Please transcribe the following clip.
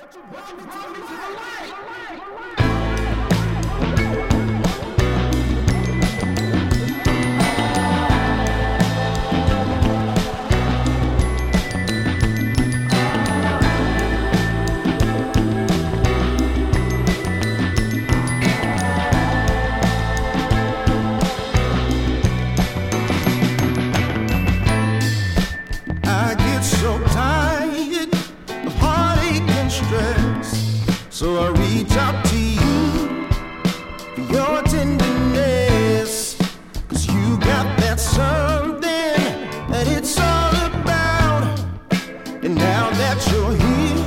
I get so tired of heartache and stress, so I reach out to you for your tenderness, 'cause you got that something that it's all about. And now that you're here,